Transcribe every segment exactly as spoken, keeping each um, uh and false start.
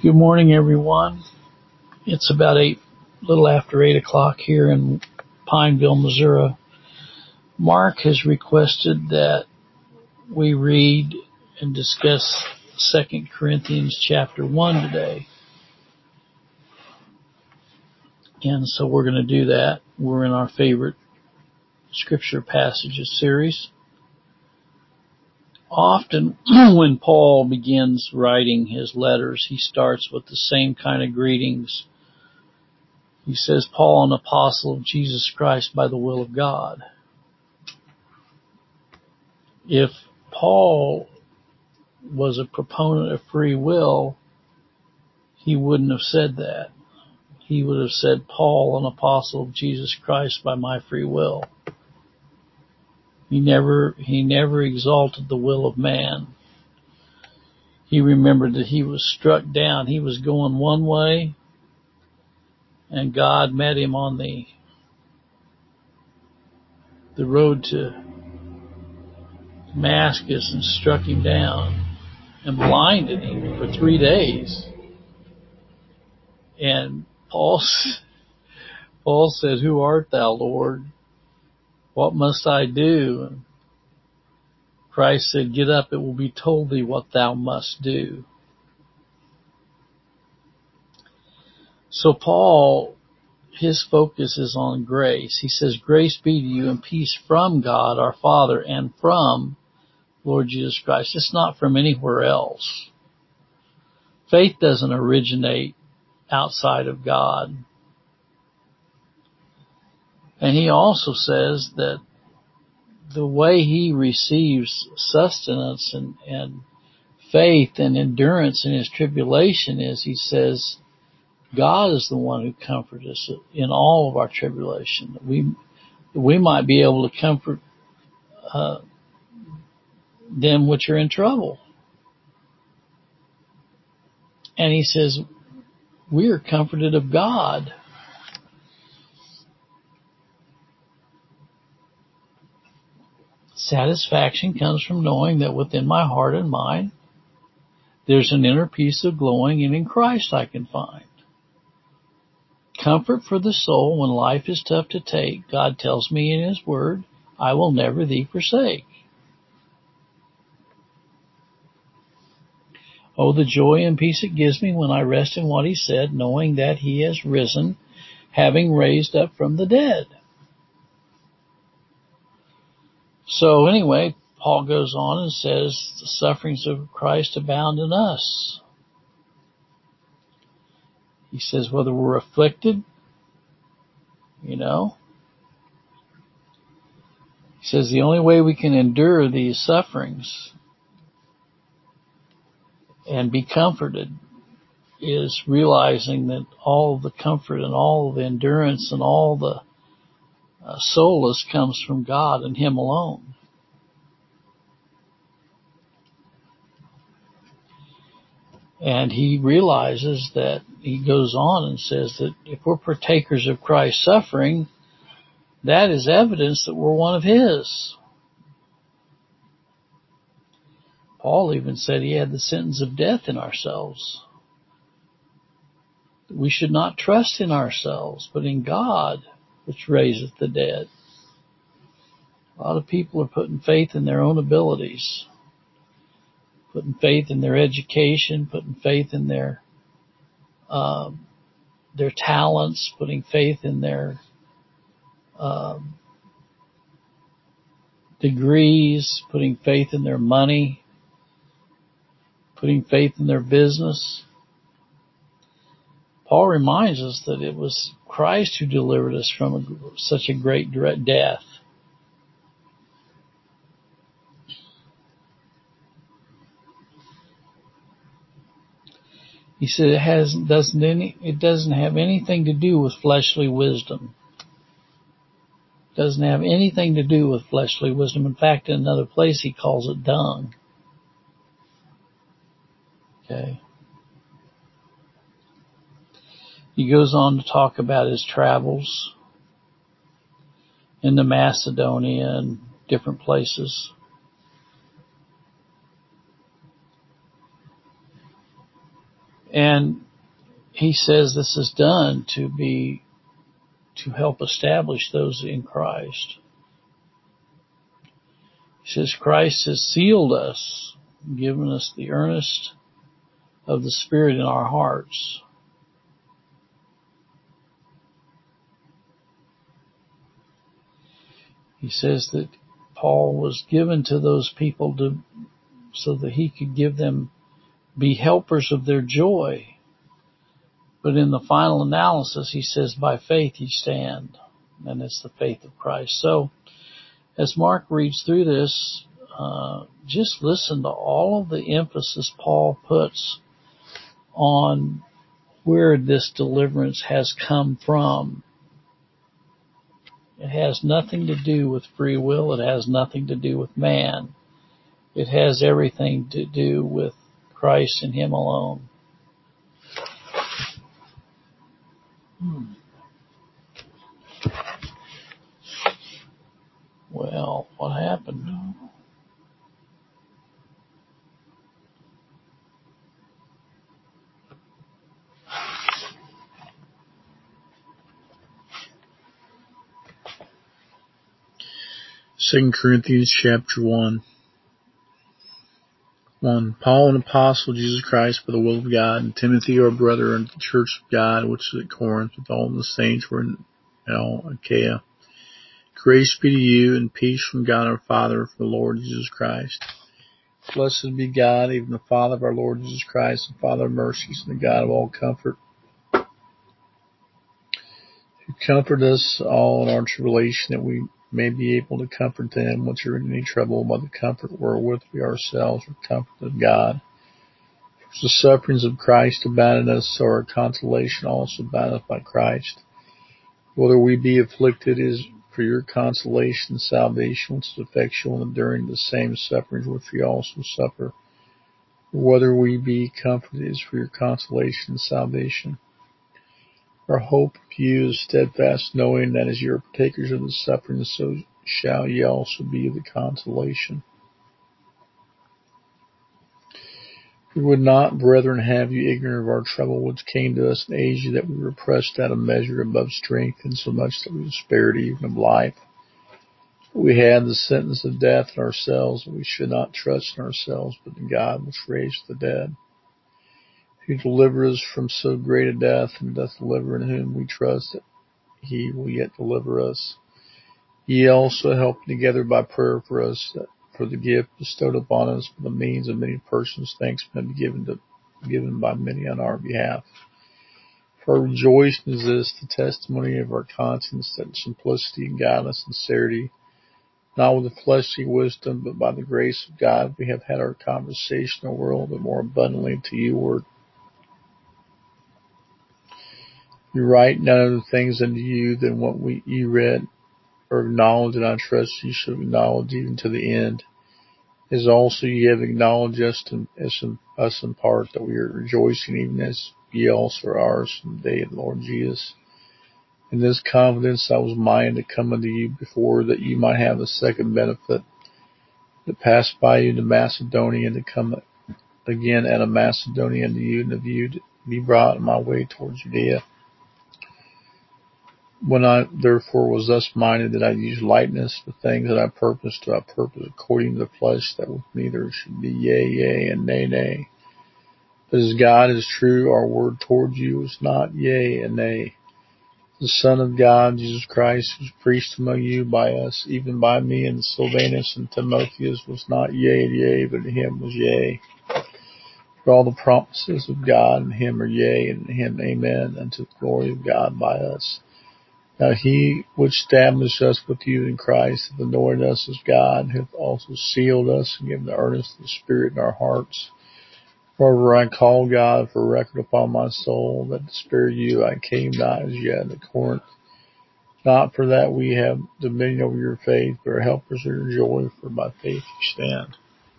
Good morning, everyone. It's about eight, a little after eight o'clock here in Pineville, Missouri. Mark has requested that we read and discuss Second Corinthians chapter one today. And so we're going to do that. We're in our favorite scripture passages series. Often when Paul begins writing his letters, he starts with the same kind of greetings. He says, Paul, an apostle of Jesus Christ by the will of God. If Paul was a proponent of free will, he wouldn't have said that. He would have said, Paul, an apostle of Jesus Christ by my free will. He never, he never exalted the will of man. He remembered that he was struck down. He was going one way, and God met him on the the road to Damascus and struck him down and blinded him for three days. And Paul, Paul said, Who art thou, Lord? What must I do? And Christ said, Get up, it will be told thee what thou must do. So Paul, his focus is on grace. He says, Grace be to you and peace from God our Father and from Lord Jesus Christ. It's not from anywhere else. Faith doesn't originate outside of God. And he also says that the way he receives sustenance and, and faith and endurance in his tribulation is, he says, God is the one who comforts us in all of our tribulation. We we might be able to comfort uh, them which are in trouble. And he says, we are comforted of God. Satisfaction comes from knowing that within my heart and mind, there's an inner peace of glowing, and in Christ I can find comfort for the soul when life is tough to take. God tells me in His Word, I will never thee forsake. Oh, the joy and peace it gives me when I rest in what He said, knowing that He has risen, having raised up from the dead. So anyway, Paul goes on and says, the sufferings of Christ abound in us. He says, whether we're afflicted, you know, he says the only way we can endure these sufferings and be comforted is realizing that all the comfort and all the endurance and all the uh, solace comes from God and Him alone. And he realizes that, he goes on and says that if we're partakers of Christ's suffering, that is evidence that we're one of His. Paul even said he had the sentence of death in ourselves. We should not trust in ourselves, but in God, which raiseth the dead. A lot of people are putting faith in their own abilities, putting faith in their education, putting faith in their um, their talents, putting faith in their um, degrees, putting faith in their money, putting faith in their business. Paul reminds us that it was Christ who delivered us from a, such a great death. He said it has doesn't any it doesn't have anything to do with fleshly wisdom. It doesn't have anything to do with fleshly wisdom. In fact, in another place he calls it dung. Okay. He goes on to talk about his travels into Macedonia and different places. And he says this is done to be, to help establish those in Christ. He says Christ has sealed us, given us the earnest of the Spirit in our hearts. He says that Paul was given to those people to, so that he could give them, be helpers of their joy. But in the final analysis, he says, by faith you stand. And it's the faith of Christ. So as Mark reads through this, uh, just listen to all of the emphasis Paul puts on where this deliverance has come from. It has nothing to do with free will. It has nothing to do with man. It has everything to do with Christ and Him alone. Hmm. Well, what happened? Second Corinthians chapter one. One. Paul, an apostle of Jesus Christ by the will of God, and Timothy our brother unto the church of God which is at Corinth, with all the saints who are in all Achaia. Grace be to you, and peace from God our Father, from the Lord Jesus Christ. Blessed be God, even the Father of our Lord Jesus Christ, the Father of mercies, and the God of all comfort, who comfort us all in our tribulation, that we may be able to comfort them which are in any trouble by the comfort wherewith we ourselves are comforted of God. For the sufferings of Christ abounded us, so our consolation also aboundeth by Christ. Whether we be afflicted is for your consolation and salvation, which is effectual and enduring the same sufferings which we also suffer. Whether we be comforted is for your consolation and salvation. Our hope of you is steadfast, knowing that as you are partakers of the suffering, so shall ye also be of the consolation. We would not, brethren, have you ignorant of our trouble which came to us in Asia, that we were pressed out of measure above strength, insomuch that we despaired even of life. We had the sentence of death in ourselves, and we should not trust in ourselves, but in God which raised the dead, who delivered us from so great a death, and doth deliver, in whom we trust that he will yet deliver us. Ye also help together by prayer for us, that for the gift bestowed upon us by the means of many persons, thanks may be given to given by many on our behalf. For our rejoicing is this, the testimony of our conscience, that simplicity and godliness and sincerity, not with the fleshly wisdom, but by the grace of God, we have had our conversation in the world, but more abundantly to you word. We write none other things unto you than what we ye read or acknowledge, and I trust ye shall acknowledge even to the end. As also ye have acknowledged us, in, as in, us in part, that we are rejoicing, even as ye also are ours from the day of the Lord Jesus. In this confidence I was minded to come unto you before, that ye might have a second benefit, that passed by you to Macedonia, and to come again out of Macedonia unto you, and of you to be brought on my way towards Judea. When I therefore was thus minded, that I used lightness, the things that I purposed, do I purpose according to the flesh, that with me there should be yea, yea, and nay, nay. But as God is true, our word towards you was not yea and nay. The Son of God, Jesus Christ, was preached among you by us, even by me and Silvanus and Timotheus, was not yea, yea, but in him was yea. For all the promises of God in him are yea, and in him amen, unto the glory of God by us. Now he which established us with you in Christ hath anointed us as God, hath also sealed us, and given the earnest of the Spirit in our hearts. Moreover, I call God for record upon my soul, that to spare you I came not as yet to Corinth, not for that we have dominion over your faith, but are helpers of your joy, for by faith you stand.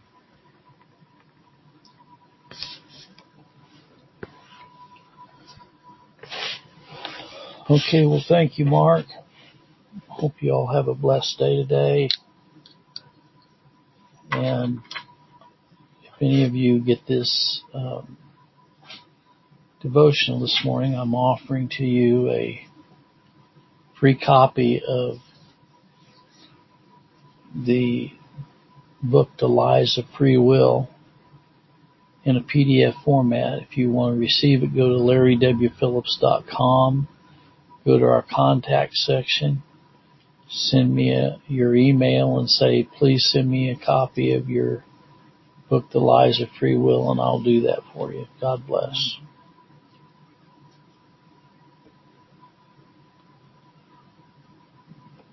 Okay, well, thank you, Mark. Hope you all have a blessed day today. And if any of you get this um, devotional this morning, I'm offering to you a free copy of the book, The Lies of Free Will, in a P D F format. If you want to receive it, go to larry w phillips dot com, go to our contact section, send me a, your email and say, please send me a copy of your book, The Lies of Free Will, and I'll do that for you. God bless.